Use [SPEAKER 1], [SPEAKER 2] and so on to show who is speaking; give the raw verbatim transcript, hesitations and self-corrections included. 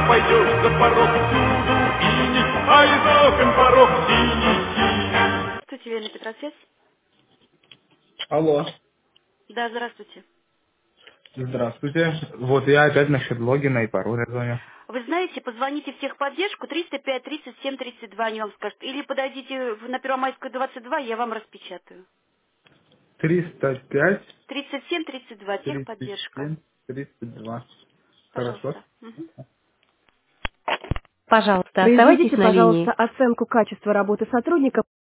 [SPEAKER 1] пойдешь за порог, всюду ини, а из окон порог синий, синий.
[SPEAKER 2] Здравствуйте, Елена Петросвязь.
[SPEAKER 3] Алло,
[SPEAKER 2] Да, здравствуйте.
[SPEAKER 3] здравствуйте. Вот я опять насчет логина и пароля звоню.
[SPEAKER 2] Вы знаете, позвоните в техподдержку триста пять тридцать семь тридцать два, они вам скажут. Или подойдите в- на Первомайскую двадцать два, я вам распечатаю.
[SPEAKER 3] триста пять
[SPEAKER 2] тридцать семь тридцать два,
[SPEAKER 3] тридцать
[SPEAKER 2] техподдержка.
[SPEAKER 3] семь тридцать два. Хорошо.
[SPEAKER 2] Пожалуйста. Мгм.
[SPEAKER 4] Пожалуйста, оставайтесь
[SPEAKER 5] Произведите,
[SPEAKER 4] на линии.
[SPEAKER 5] пожалуйста, оценку качества работы сотрудника